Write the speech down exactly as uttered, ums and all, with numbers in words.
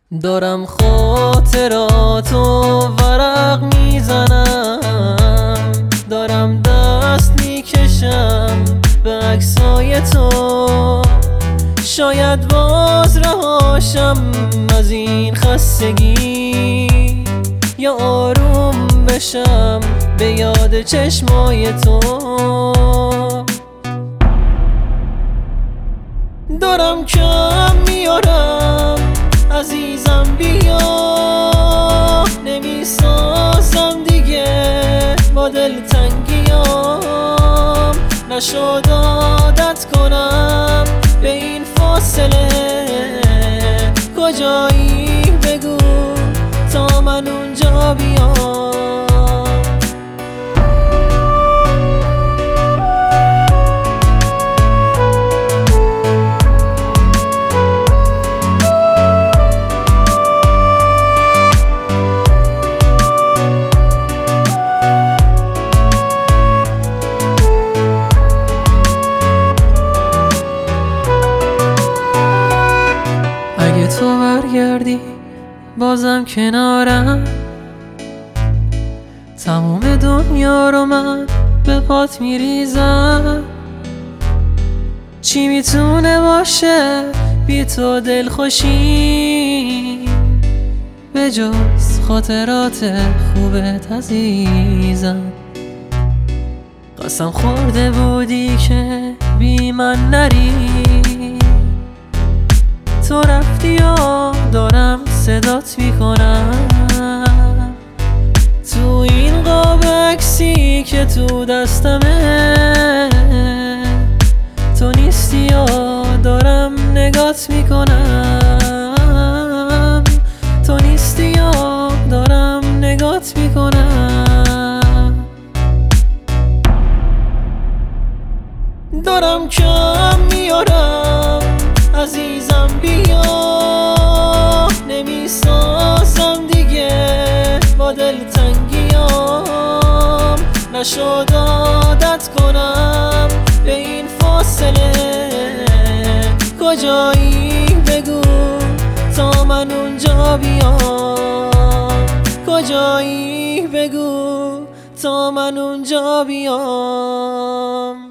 دارم خاطراتو ورق میزنم، دارم دست میکشم به عکسای تو. شاید باز رهاشم از این خستگی، یا آروم بشم به یاد چشمای تو. دارم کم میارم عزیزم، بیا نمیسازم دیگه با دلتنگیام. نشد عادت کنم به این فاصله، کجایی بگو تا من اونجا بیام. اگه تو برگردی بازم کنارم، تموم دنیا رو من به پات میریزم. چی میتونه باشه بی تو دلخوشی، به جز خاطرات خوبت عزیزم. قسم خورده بودی که بی من نری، تو رفتی و دارم صدات میکنم. تو این قاب عکسی که تو دستمه، تو نیستی و دارم نگات میکنم. تو نیستی و دارم نگات میکنم. دارم کم میارم عزیزم، بیا نمیسازم دیگه با دلتنگیام. نشد عادت کنم به این فاصله، کجایی بگو تا من اونجا بیام. کجایی بگو تا من اونجا بیام.